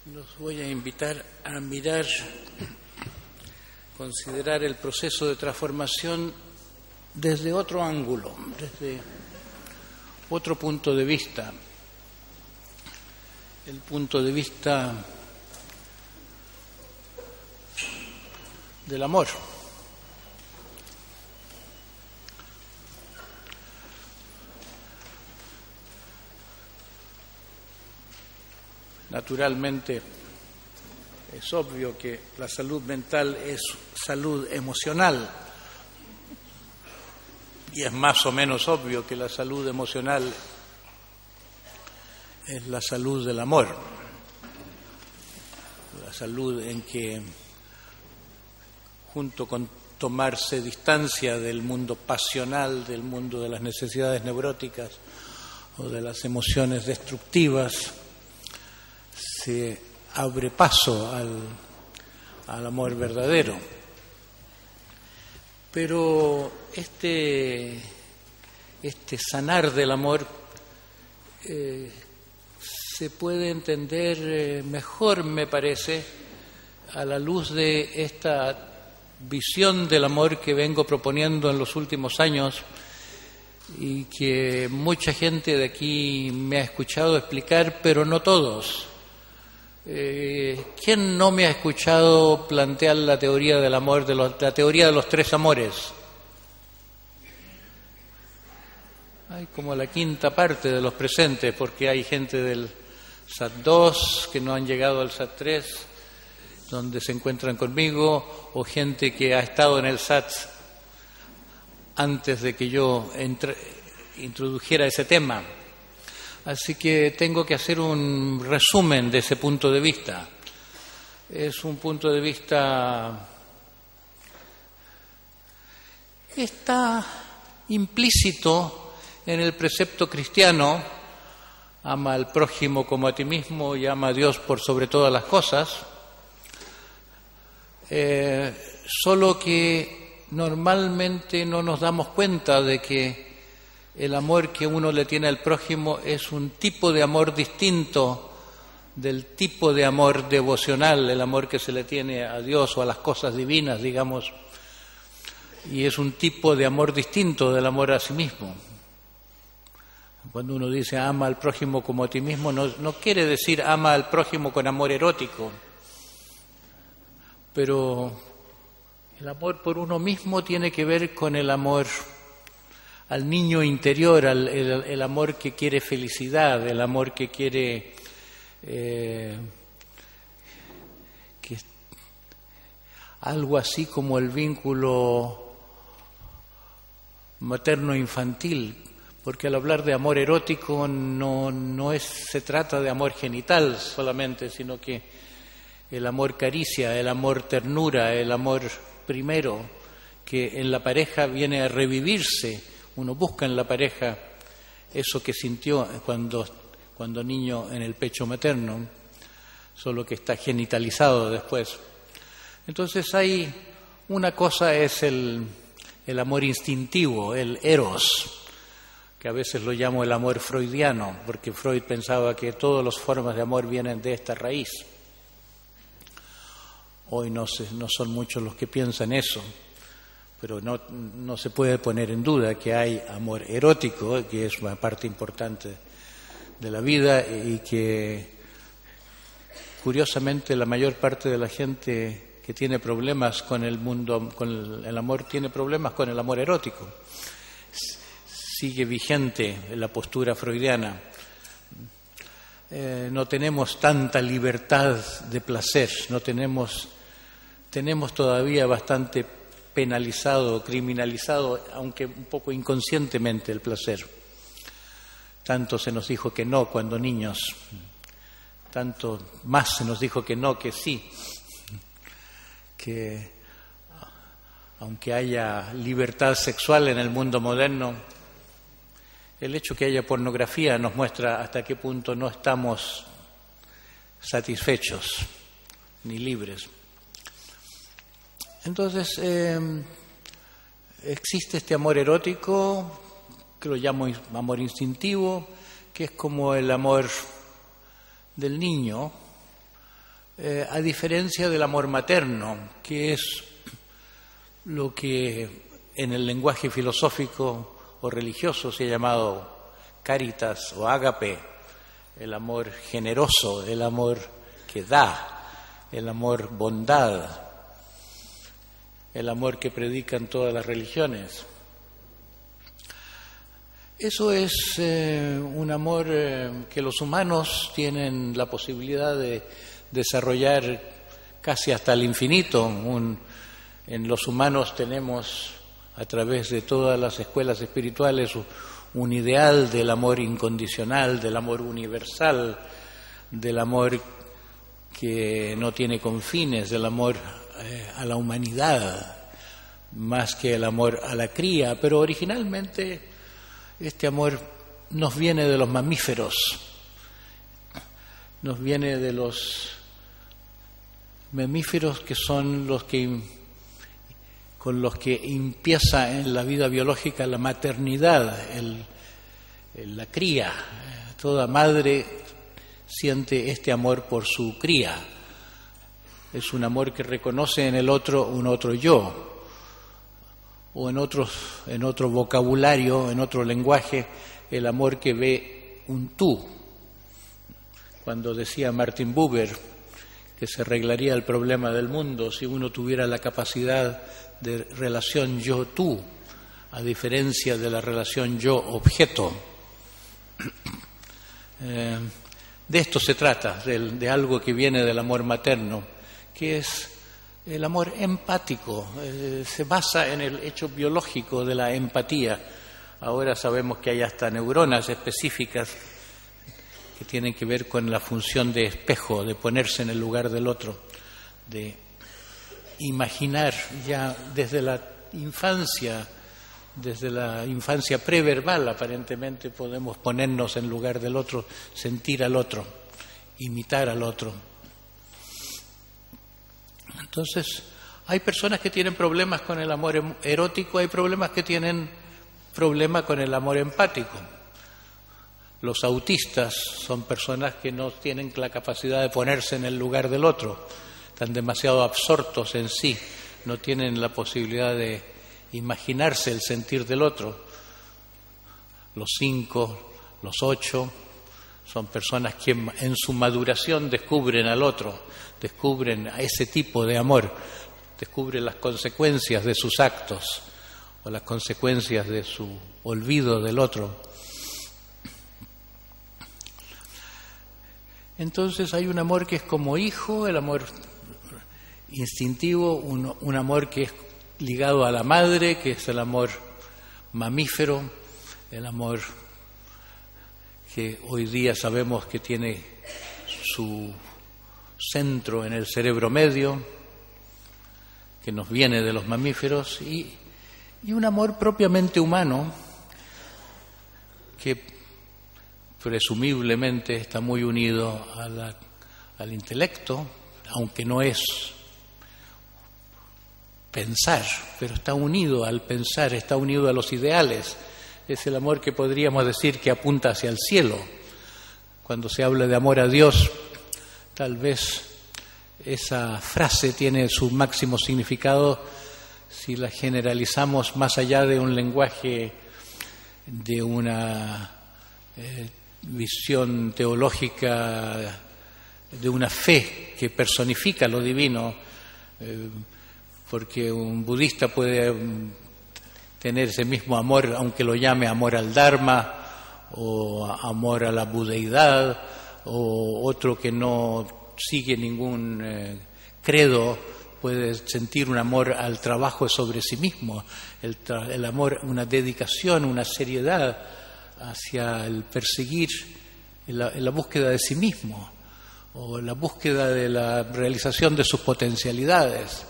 Los voy a invitar a mirar, considerar el proceso de transformación desde otro ángulo, desde otro punto de vista, el punto de vista del amor. Naturalmente, es obvio que la salud mental es salud emocional y es más o menos obvio que la salud emocional es la salud del amor, la salud en que, junto con tomarse distancia del mundo pasional, del mundo de las necesidades neuróticas o de las emociones destructivas, se abre paso al amor verdadero. Pero este sanar del amor se puede entender mejor, me parece, a la luz de esta visión del amor que vengo proponiendo en los últimos años y que mucha gente de aquí me ha escuchado explicar, pero no todos. ¿Quién no me ha escuchado plantear la teoría del amor, la teoría de los tres amores? Hay como la quinta parte de los presentes, porque hay gente del SAT 2 que no han llegado al SAT 3, donde se encuentran conmigo, o gente que ha estado en el SAT antes de que yo introdujera ese tema. Así que tengo que hacer un resumen de ese punto de vista. Es un punto de vista... Está implícito en el precepto cristiano: ama al prójimo como a ti mismo y ama a Dios por sobre todas las cosas. Solo que normalmente no nos damos cuenta de que el amor que uno le tiene al prójimo es un tipo de amor distinto del tipo de amor devocional, el amor que se le tiene a Dios o a las cosas divinas, digamos, y es un tipo de amor distinto del amor a sí mismo. Cuando uno dice ama al prójimo como a ti mismo, no quiere decir ama al prójimo con amor erótico, pero el amor por uno mismo tiene que ver con el amor al niño interior, el amor que quiere felicidad, el amor que quiere que algo así como el vínculo materno-infantil, porque al hablar de amor erótico no se trata de amor genital solamente, sino que el amor caricia, el amor ternura, el amor primero, que en la pareja viene a revivirse. Uno busca en la pareja eso que sintió cuando niño en el pecho materno, solo que está genitalizado después. Entonces hay una cosa, es el amor instintivo, el eros, que a veces lo llamo el amor freudiano, porque Freud pensaba que todas las formas de amor vienen de esta raíz. Hoy no son muchos los que piensan eso, pero no se puede poner en duda que hay amor erótico, que es una parte importante de la vida y que, curiosamente, la mayor parte de la gente que tiene problemas con el mundo, con el amor, tiene problemas con el amor erótico. Sigue vigente la postura freudiana. No tenemos tanta libertad de placer, tenemos todavía bastante penalizado, criminalizado, aunque un poco inconscientemente, el placer. Tanto se nos dijo que no cuando niños, tanto más se nos dijo que no que sí, que aunque haya libertad sexual en el mundo moderno, el hecho que haya pornografía nos muestra hasta qué punto no estamos satisfechos ni libres. Entonces, existe este amor erótico, que lo llamo amor instintivo, que es como el amor del niño, a diferencia del amor materno, que es lo que en el lenguaje filosófico o religioso se ha llamado caritas o ágape, el amor generoso, el amor que da, el amor bondad, el amor que predican todas las religiones. Eso es un amor que los humanos tienen la posibilidad de desarrollar casi hasta el infinito. En los humanos tenemos, a través de todas las escuelas espirituales, un ideal del amor incondicional, del amor universal, del amor que no tiene confines, del amor a la humanidad, más que el amor a la cría. Pero originalmente este amor nos viene de los mamíferos, nos viene de los mamíferos, que son los que con los que empieza en la vida biológica la maternidad, la cría. Toda madre siente este amor por su cría. Es un amor que reconoce en el otro un otro yo, o en otro vocabulario, en otro lenguaje, el amor que ve un tú. Cuando decía Martin Buber que se arreglaría el problema del mundo si uno tuviera la capacidad de relación yo-tú, a diferencia de la relación yo-objeto. De esto se trata, de algo que viene del amor materno, que es el amor empático. Se basa en el hecho biológico de la empatía. Ahora sabemos que hay hasta neuronas específicas que tienen que ver con la función de espejo, de ponerse en el lugar del otro, de imaginar ya desde la infancia preverbal, aparentemente podemos ponernos en lugar del otro, sentir al otro, imitar al otro. Entonces, hay personas que tienen problemas con el amor erótico, hay problemas que tienen problemas con el amor empático. Los autistas son personas que no tienen la capacidad de ponerse en el lugar del otro, están demasiado absortos en sí, no tienen la posibilidad de imaginarse el sentir del otro. Los 5, los 8 son personas que en su maduración descubren al otro, descubren a ese tipo de amor, descubren las consecuencias de sus actos o las consecuencias de su olvido del otro. Entonces hay un amor que es como hijo, el amor instintivo, un amor que es ligado a la madre, que es el amor mamífero, el amor que hoy día sabemos que tiene su centro en el cerebro medio, que nos viene de los mamíferos, y un amor propiamente humano que presumiblemente está muy unido al intelecto, aunque no es pensar, pero está unido al pensar, está unido a los ideales. Es el amor que podríamos decir que apunta hacia el cielo. Cuando se habla de amor a Dios, tal vez esa frase tiene su máximo significado si la generalizamos más allá de un lenguaje, de una visión teológica, de una fe que personifica lo divino, porque un budista puede tener ese mismo amor, aunque lo llame amor al Dharma o amor a la budeidad, o otro que no sigue ningún credo puede sentir un amor al trabajo sobre sí mismo, el amor, una dedicación, una seriedad hacia el perseguir la búsqueda de sí mismo o la búsqueda de la realización de sus potencialidades.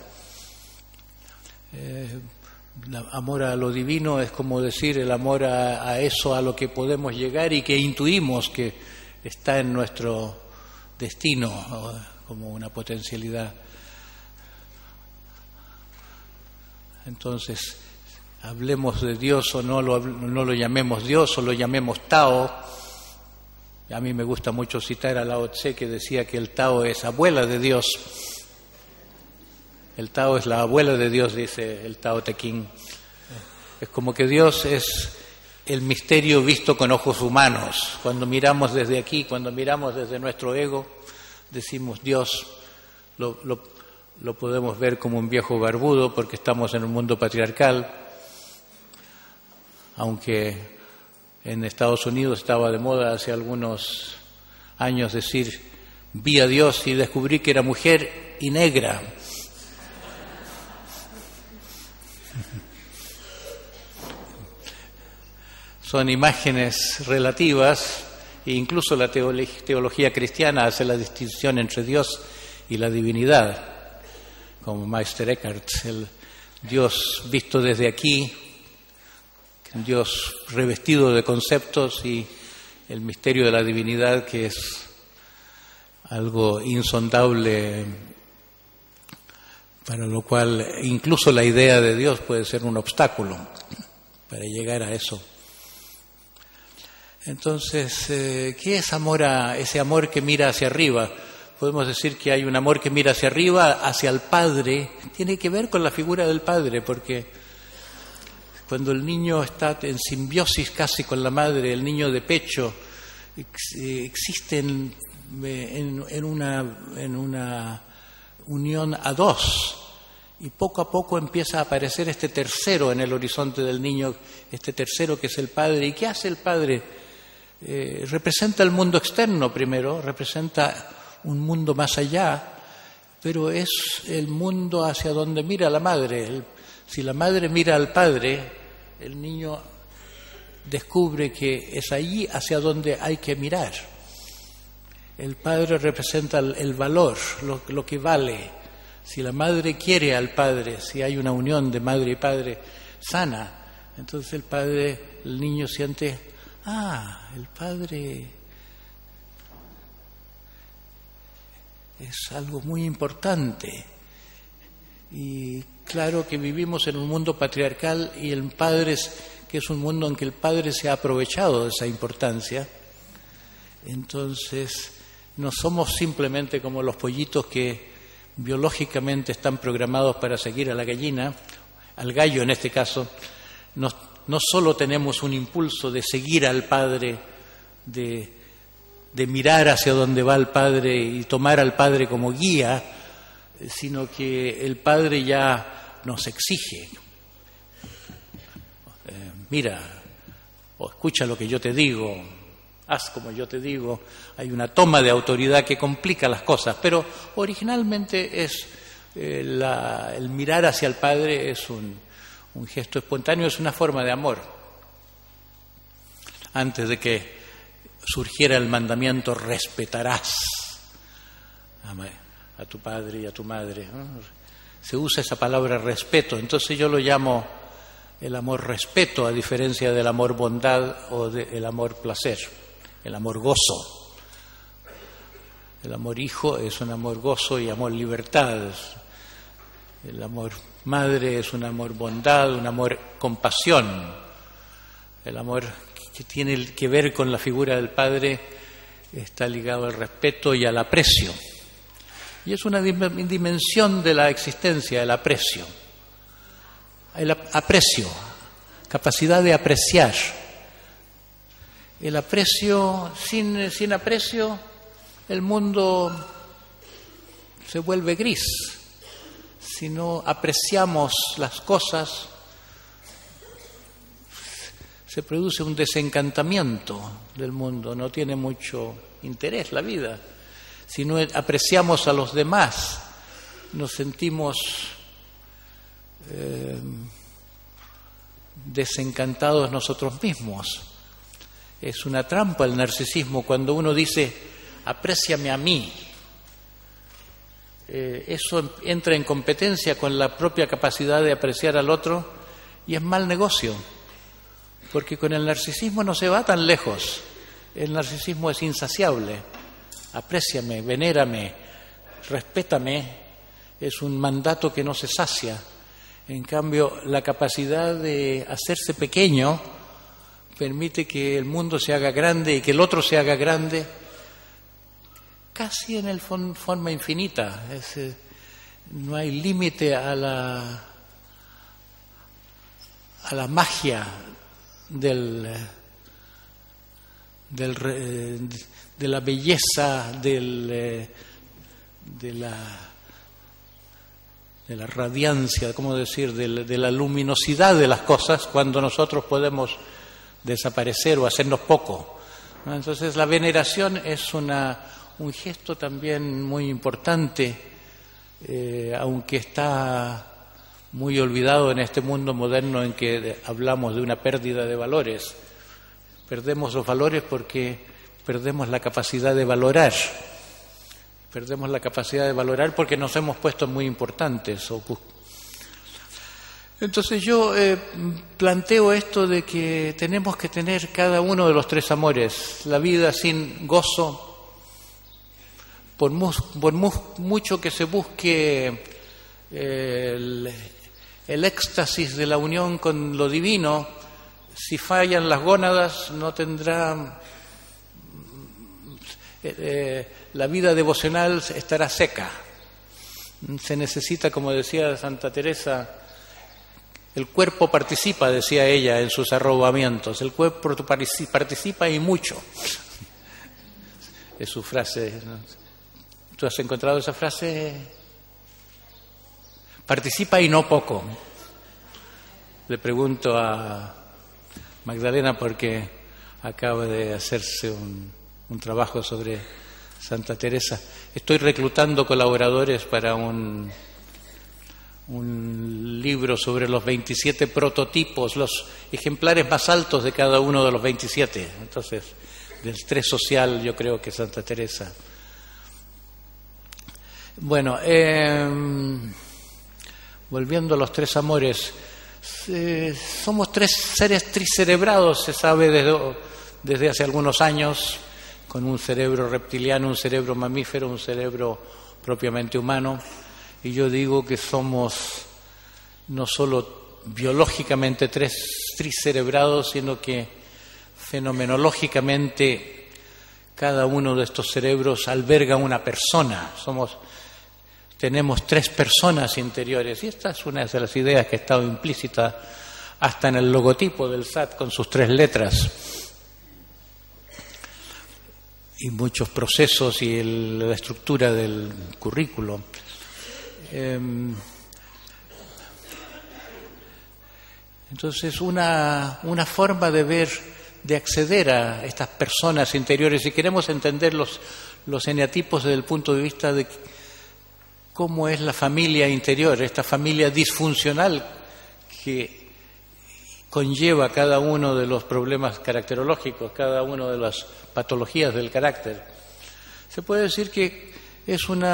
Amor a lo divino es como decir el amor a eso a lo que podemos llegar y que intuimos que está en nuestro destino como una potencialidad. Entonces, hablemos de Dios o no lo llamemos Dios o lo llamemos Tao, A mí me gusta mucho citar a Lao Tse, que decía que el Tao es abuela de Dios. El Tao es la abuela de Dios, dice el Tao Te Ching. Es como que Dios es el misterio visto con ojos humanos. Cuando miramos desde aquí, cuando miramos desde nuestro ego, decimos Dios, lo podemos ver como un viejo barbudo porque estamos en un mundo patriarcal, aunque en Estados Unidos estaba de moda hace algunos años decir, vi a Dios y descubrí que era mujer y negra. Son imágenes relativas e incluso la teología cristiana hace la distinción entre Dios y la divinidad, como Meister Eckhart, el Dios visto desde aquí, Dios revestido de conceptos, y el misterio de la divinidad, que es algo insondable, para lo cual incluso la idea de Dios puede ser un obstáculo para llegar a eso. Entonces, ¿qué es amor? Ese amor que mira hacia arriba. Podemos decir que hay un amor que mira hacia arriba, hacia el Padre. Tiene que ver con la figura del Padre, porque cuando el niño está en simbiosis casi con la madre, el niño de pecho, existe en una unión a dos, y poco a poco empieza a aparecer este tercero en el horizonte del niño, este tercero que es el Padre. ¿Y qué hace el Padre? Representa el mundo externo primero, representa un mundo más allá, pero es el mundo hacia donde mira la madre. Si la madre mira al Padre, el niño descubre que es allí hacia donde hay que mirar. El Padre representa el valor, lo que vale. Si la madre quiere al Padre, si hay una unión de madre y padre sana, entonces el niño siente, el Padre es algo muy importante. Y claro que vivimos en un mundo patriarcal, y el Padre que es un mundo en que el Padre se ha aprovechado de esa importancia. Entonces, no somos simplemente como los pollitos que biológicamente están programados para seguir a la gallina, al gallo en este caso. No solo tenemos un impulso de seguir al Padre, de mirar hacia donde va el Padre y tomar al Padre como guía, sino que el Padre ya nos exige. Mira, o escucha lo que yo te digo, haz como yo te digo. Hay una toma de autoridad que complica las cosas, pero originalmente es el mirar hacia el Padre es un gesto espontáneo, es una forma de amor. Antes de que surgiera el mandamiento, respetarás a tu padre y a tu madre, ¿no? Se usa esa palabra respeto, entonces yo lo llamo el amor respeto, a diferencia del amor bondad o del amor placer, el amor gozo. El amor hijo es un amor gozo y amor libertad. El amor madre es un amor bondad, un amor compasión. El amor que tiene que ver con la figura del Padre está ligado al respeto y al aprecio. Y es una dimensión de la existencia, el aprecio. El aprecio, capacidad de apreciar. El aprecio, sin aprecio, el mundo se vuelve gris. Si no apreciamos las cosas, se produce un desencantamiento del mundo, no tiene mucho interés la vida. Si no apreciamos a los demás, nos sentimos desencantados nosotros mismos. Es una trampa el narcisismo cuando uno dice, apréciame a mí. Eso entra en competencia con la propia capacidad de apreciar al otro y es mal negocio, porque con el narcisismo no se va tan lejos. El narcisismo es insaciable. Apréciame, venérame, respétame, es un mandato que no se sacia. En cambio, la capacidad de hacerse pequeño permite que el mundo se haga grande y que el otro se haga grande, casi en forma infinita. No hay límite a la magia de la belleza, de la radiancia, ¿cómo decir?, de la luminosidad de las cosas cuando nosotros podemos desaparecer o hacernos poco, ¿no? Entonces la veneración es un gesto también muy importante, aunque está muy olvidado en este mundo moderno en que hablamos de una pérdida de valores. Perdemos los valores porque perdemos la capacidad de valorar. Perdemos la capacidad de valorar porque nos hemos puesto muy importantes. Entonces yo planteo esto de que tenemos que tener cada uno de los tres amores. La vida sin gozo, por mucho que se busque el éxtasis de la unión con lo divino, si fallan las gónadas no tendrá... la vida devocional estará seca. Se necesita, como decía Santa Teresa, el cuerpo participa, decía ella en sus arrobamientos, el cuerpo participa y mucho. Es su frase. ¿Tú has encontrado esa frase? Participa y no poco. Le pregunto a Magdalena porque acaba de hacerse un trabajo sobre Santa Teresa. Estoy reclutando colaboradores para un libro sobre los 27 prototipos, los ejemplares más altos de cada uno de los 27. Entonces, del estrés social, yo creo que Santa Teresa. Bueno, volviendo a los tres amores, somos tres seres tricerebrados, se sabe desde hace algunos años, con un cerebro reptiliano, un cerebro mamífero, un cerebro propiamente humano. Y yo digo que somos no solo biológicamente tricerebrados, sino que fenomenológicamente cada uno de estos cerebros alberga una persona. Tenemos tres personas interiores, y esta es una de las ideas que ha estado implícita hasta en el logotipo del SAT con sus tres letras. Y muchos procesos y la estructura del currículo. Entonces, una forma de acceder a estas personas interiores, si queremos entender los eneatipos desde el punto de vista de cómo es la familia interior, esta familia disfuncional que conlleva cada uno de los problemas caracterológicos, cada una de las patologías del carácter. Se puede decir que es un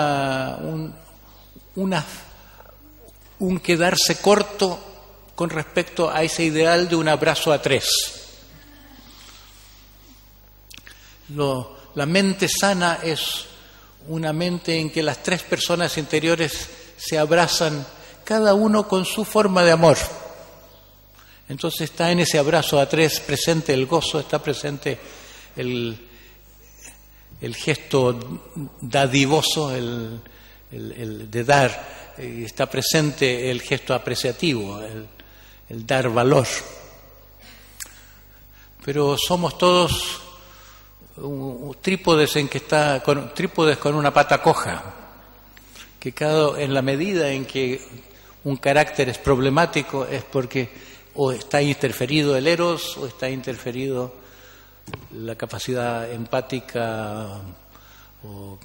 quedarse corto con respecto a ese ideal de un abrazo a tres. La mente sana es una mente en que las tres personas interiores se abrazan, cada uno con su forma de amor. Entonces está en ese abrazo a tres presente el gozo, está presente el gesto dadivoso, el de dar, está presente el gesto apreciativo, el dar valor. Pero somos todos trípodes trípodes con una pata coja, que en la medida en que un carácter es problemático es porque o está interferido el eros o está interferido la capacidad empática o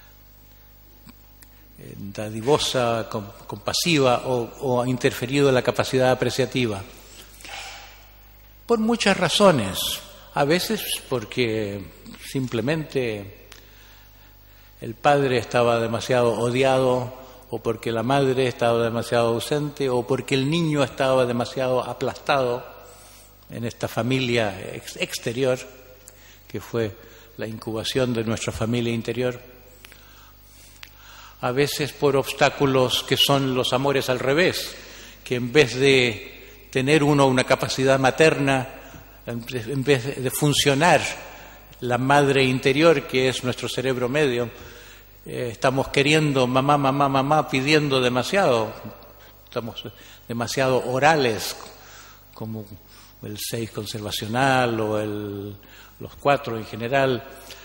dadivosa, compasiva, o ha interferido la capacidad apreciativa. Por muchas razones. A veces porque simplemente el padre estaba demasiado odiado, o porque la madre estaba demasiado ausente, o porque el niño estaba demasiado aplastado en esta familia exterior, que fue la incubación de nuestra familia interior. A veces por obstáculos que son los amores al revés, que en vez de tener uno una capacidad materna, en vez de funcionar la madre interior, que es nuestro cerebro medio, estamos queriendo mamá, mamá, mamá, pidiendo demasiado. Estamos demasiado orales, como el 6 conservacional o los 4 en general.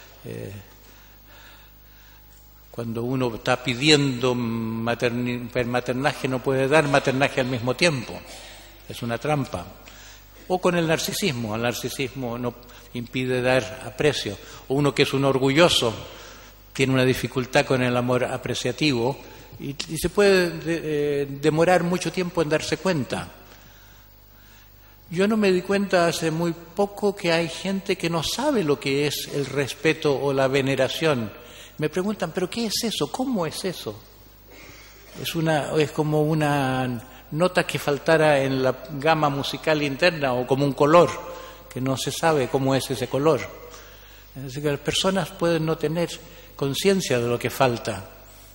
Cuando uno está pidiendo maternaje, no puede dar maternaje al mismo tiempo. Es una trampa. O con el narcisismo no impide dar aprecio. O uno que es un orgulloso tiene una dificultad con el amor apreciativo y se puede demorar mucho tiempo en darse cuenta. Yo no me di cuenta hace muy poco que hay gente que no sabe lo que es el respeto o la veneración. Me preguntan, ¿pero qué es eso? ¿Cómo es eso? Es como una nota que faltara en la gama musical interna, o como un color, que no se sabe cómo es ese color. Así que las personas pueden no tener conciencia de lo que falta.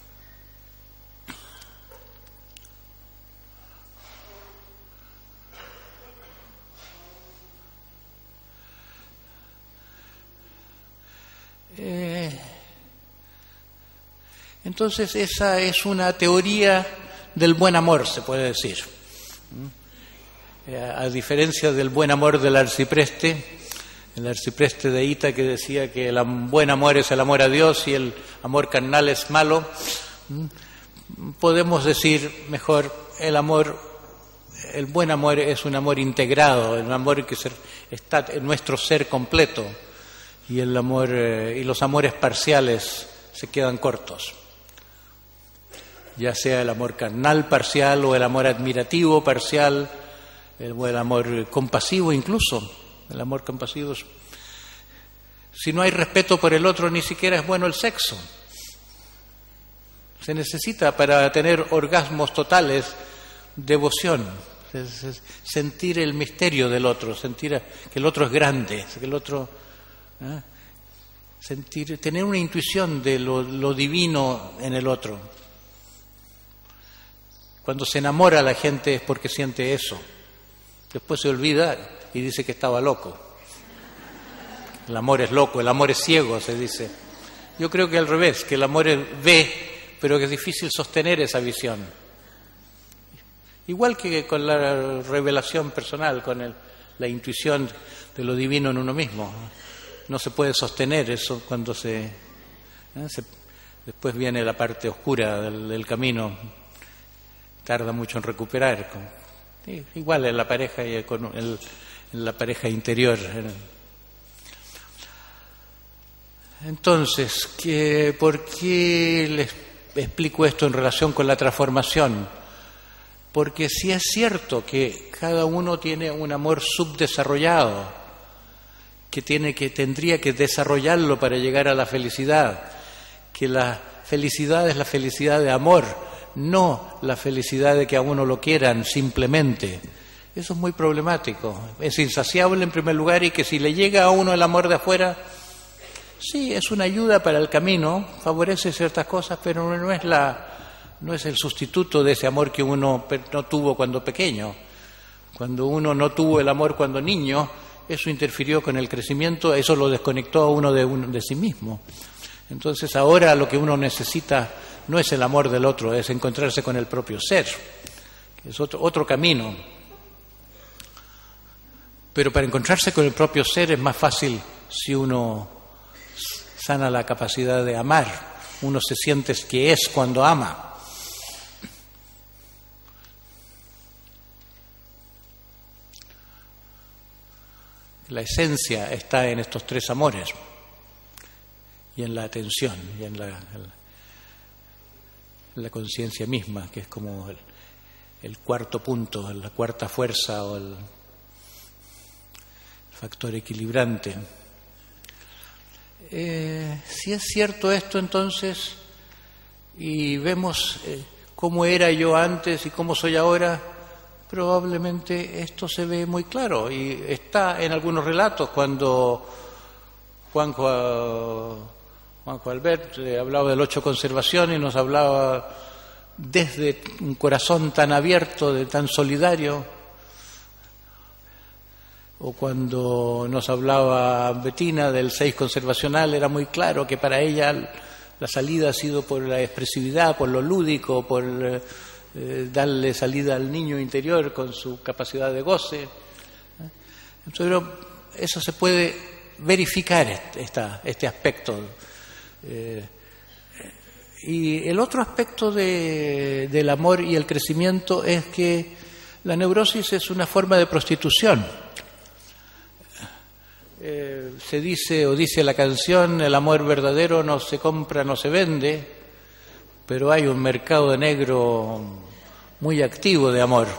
Entonces esa es una teoría del buen amor, se puede decir. A diferencia del buen amor del arcipreste, el arcipreste de Hita, que decía que el buen amor es el amor a Dios y el amor carnal es malo, podemos decir mejor el buen amor es un amor integrado, el amor que está en nuestro ser completo, y y los amores parciales se quedan cortos. Ya sea el amor carnal parcial o el amor admirativo parcial, o el amor compasivo incluso. El amor compasivo si no hay respeto por el otro, ni siquiera es bueno el sexo. Se necesita para tener orgasmos totales devoción, sentir el misterio del otro, sentir que el otro es grande, que el otro... tener una intuición de lo divino en el otro. Cuando se enamora la gente es porque siente eso. Después se olvida y dice que estaba loco. El amor es loco, el amor es ciego, se dice. Yo creo que al revés, que el amor ve, pero que es difícil sostener esa visión. Igual que con la revelación personal, con la intuición de lo divino en uno mismo. No se puede sostener eso cuando después viene la parte oscura del camino. Tarda mucho en recuperar. Igual en la pareja y en la pareja interior. Entonces, ¿por qué les explico esto en relación con la transformación? Porque sí es cierto que cada uno tiene un amor subdesarrollado, que tendría que desarrollarlo para llegar a la felicidad, que la felicidad es la felicidad de amor, no la felicidad de que a uno lo quieran simplemente. Eso es muy problemático. Es insaciable en primer lugar, y que si le llega a uno el amor de afuera, sí, es una ayuda para el camino, favorece ciertas cosas, pero no es el sustituto de ese amor que uno no tuvo cuando pequeño. Cuando uno no tuvo el amor cuando niño, eso interfirió con el crecimiento, eso lo desconectó a uno de sí mismo. Entonces ahora lo que uno necesita no es el amor del otro, es encontrarse con el propio ser, que es otro camino. Pero para encontrarse con el propio ser es más fácil si uno sana la capacidad de amar. Uno se siente que es cuando ama. La esencia está en estos tres amores, y en la atención, y en la conciencia misma, que es como el cuarto punto, la cuarta fuerza o el factor equilibrante. Si es cierto esto, entonces, y vemos cómo era yo antes y cómo soy ahora, probablemente esto se ve muy claro, y está en algunos relatos cuando Juanjo Albert hablaba del 8 conservación y nos hablaba desde un corazón tan abierto, tan solidario. O cuando nos hablaba Bettina del 6 conservacional, era muy claro que para ella la salida ha sido por la expresividad, por lo lúdico, por darle salida al niño interior con su capacidad de goce. Entonces, eso se puede verificar, este aspecto. Y el otro aspecto del amor y el crecimiento es que la neurosis es una forma de prostitución. Se dice, o dice la canción, el amor verdadero no se compra, no se vende, pero hay un mercado negro muy activo de amor.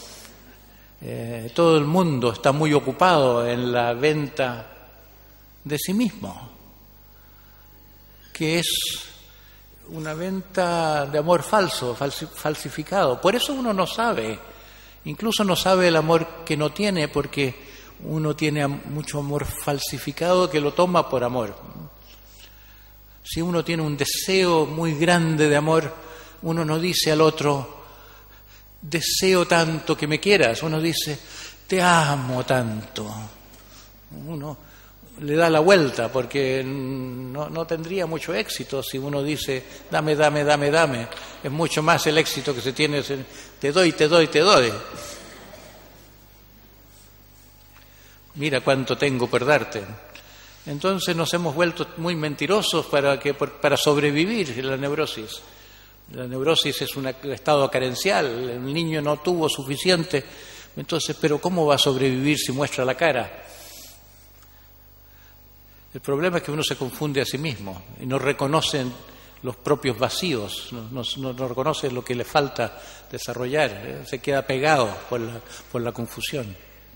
Todo el mundo está muy ocupado en la venta de sí mismo, que es una venta de amor falso, falsificado. Por eso uno no sabe, incluso no sabe el amor que no tiene, porque uno tiene mucho amor falsificado que lo toma por amor. Si uno tiene un deseo muy grande de amor, uno no dice al otro, deseo tanto que me quieras, uno dice, te amo tanto. Uno le da la vuelta, porque no tendría mucho éxito si uno dice, dame, dame, dame, dame. Es mucho más el éxito que se tiene, te doy, te doy, te doy. Mira cuánto tengo por darte. Entonces nos hemos vuelto muy mentirosos para sobrevivir en la neurosis. La neurosis es un estado carencial, el niño no tuvo suficiente, entonces, ¿pero cómo va a sobrevivir si muestra la cara? El problema es que uno se confunde a sí mismo y no reconoce los propios vacíos, no reconoce lo que le falta desarrollar, se queda pegado por la confusión.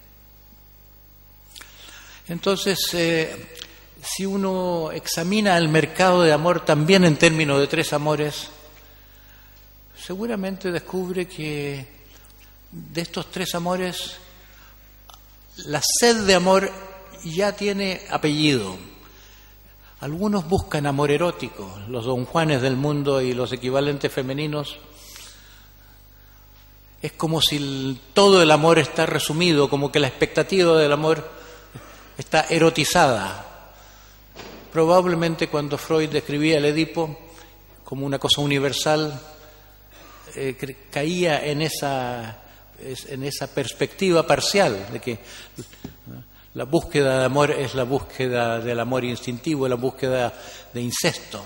Entonces, si uno examina el mercado de amor también en términos de 3 amores, seguramente descubre que de estos 3 amores, la sed de amor ya tiene apellido. Algunos buscan amor erótico, los Don Juanes del mundo y los equivalentes femeninos. Es como si todo el amor está resumido, como que la expectativa del amor está erotizada. Probablemente cuando Freud describía el Edipo como una cosa universal, caía en esa perspectiva parcial de que la búsqueda de amor es la búsqueda del amor instintivo, la búsqueda de incesto.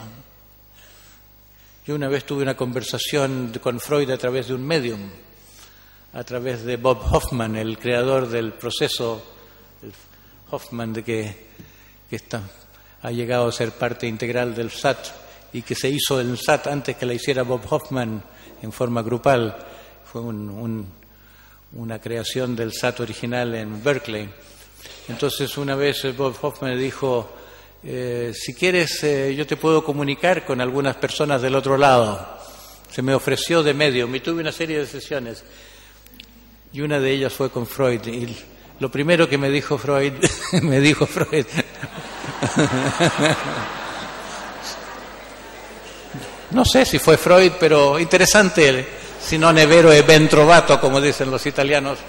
Yo una vez tuve una conversación con Freud a través de un medium, a través de Bob Hoffman, el creador del proceso Hoffman, de que ha llegado a ser parte integral del SAT y que se hizo el SAT antes que la hiciera Bob Hoffman en forma grupal. Fue una creación del SAT original en Berkeley. Entonces una vez Bob Hoffman le dijo, si quieres yo te puedo comunicar con algunas personas del otro lado. Se me ofreció de medium y tuve una serie de sesiones y una de ellas fue con Freud. Y lo primero que me dijo Freud, no sé si fue Freud, pero interesante, si no nevero e ben trovato, como dicen los italianos,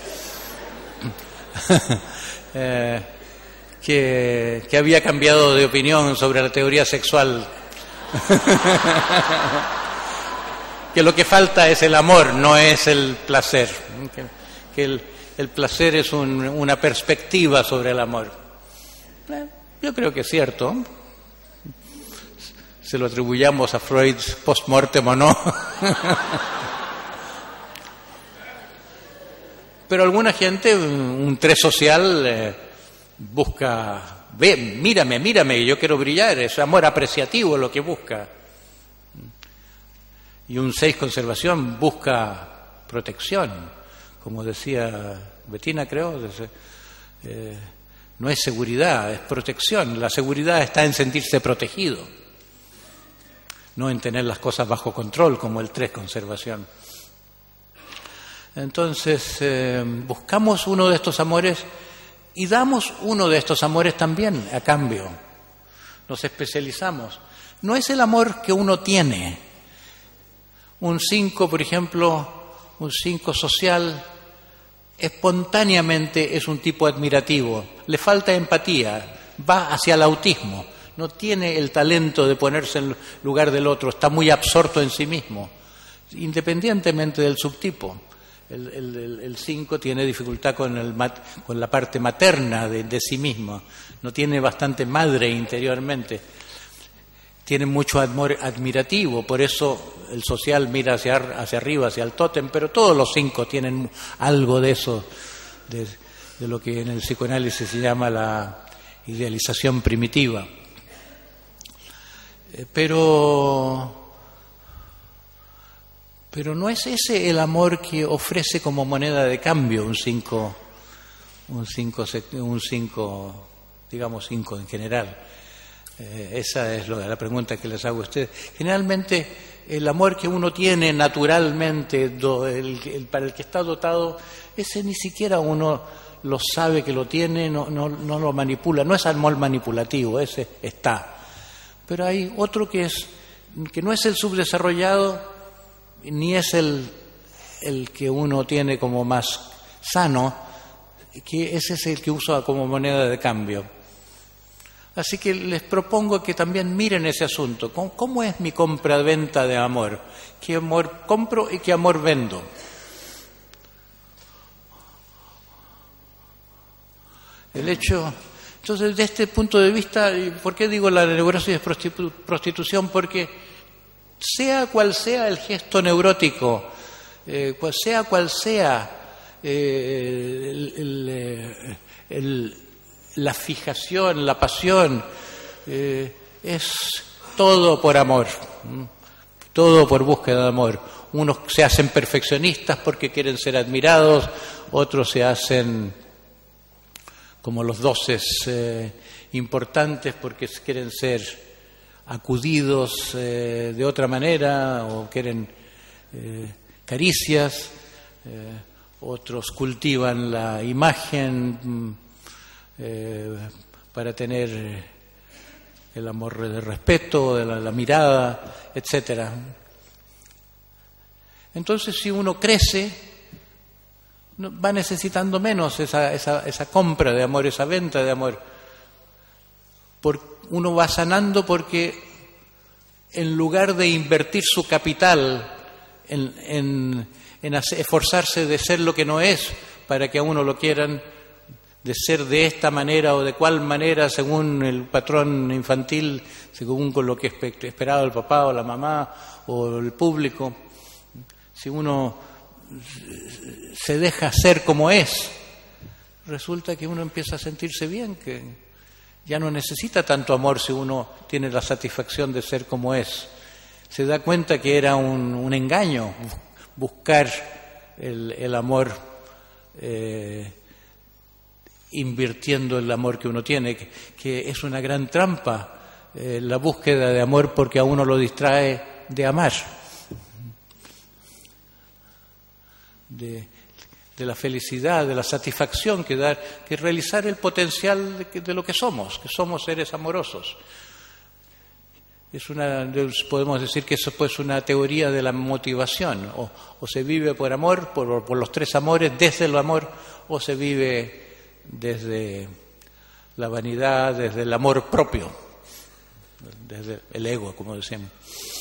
que había cambiado de opinión sobre la teoría sexual, que lo que falta es el amor, no es el placer, que el placer es una perspectiva sobre el amor. Yo creo que es cierto. Se lo atribuyamos a Freud post-mortem o no. Pero alguna gente, un 3 social, busca, ve, mírame, yo quiero brillar, es amor apreciativo lo que busca. Y un 6 conservación busca protección. Como decía Bettina, creo, no es seguridad, es protección. La seguridad está en sentirse protegido, no en tener las cosas bajo control, como el 3 conservación. Entonces, buscamos uno de estos amores y damos uno de estos amores también a cambio. Nos especializamos. No es el amor que uno tiene. Un 5, por ejemplo, un 5 social, espontáneamente es un tipo admirativo, le falta empatía, va hacia el autismo, no tiene el talento de ponerse en lugar del otro, está muy absorto en sí mismo, independientemente del subtipo. El 5 tiene dificultad con la parte materna de sí mismo, no tiene bastante madre interiormente, tiene mucho amor admirativo, por eso el social mira hacia arriba, hacia el tótem, pero todos los 5 tienen algo de eso, de lo que en el psicoanálisis se llama la idealización primitiva. Pero no es ese el amor que ofrece como moneda de cambio un 5, digamos 5 en general. Esa es la pregunta que les hago a ustedes. Generalmente el amor que uno tiene naturalmente, para el que está dotado, ese ni siquiera uno lo sabe que lo tiene, no lo manipula, no es amor manipulativo, ese está. Pero hay otro que no es el subdesarrollado, ni es el que uno tiene como más sano, que ese es el que usa como moneda de cambio. Así que les propongo que también miren ese asunto. ¿Cómo es mi compra-venta de amor? ¿Qué amor compro y qué amor vendo? Entonces, desde este punto de vista, ¿por qué digo la neurosis de prostitución? Porque sea cual sea el gesto neurótico, sea cual sea la fijación, la pasión, es todo por amor, todo por búsqueda de amor. Unos se hacen perfeccionistas porque quieren ser admirados, otros se hacen como los doces importantes porque quieren ser acudidos de otra manera o quieren caricias, otros cultivan la imagen para tener el amor de respeto, de la mirada, etcétera. Entonces, si uno crece, va necesitando menos esa compra de amor, esa venta de amor. Uno va sanando porque en lugar de invertir su capital en esforzarse de ser lo que no es para que a uno lo quieran, de ser de esta manera o de cual manera según el patrón infantil, según con lo que esperaba el papá o la mamá o el público, si uno se deja ser como es, resulta que uno empieza a sentirse bien, que ya no necesita tanto amor si uno tiene la satisfacción de ser como es. Se da cuenta que era un engaño buscar el amor invirtiendo el amor que uno tiene, que es una gran trampa la búsqueda de amor porque a uno lo distrae de amar, de la felicidad, de la satisfacción que realizar el potencial de lo que somos seres amorosos. Podemos decir que eso pues, es una teoría de la motivación, o se vive por amor, por los 3 amores, desde el amor, o se vive desde la vanidad, desde el amor propio, desde el ego, como decimos.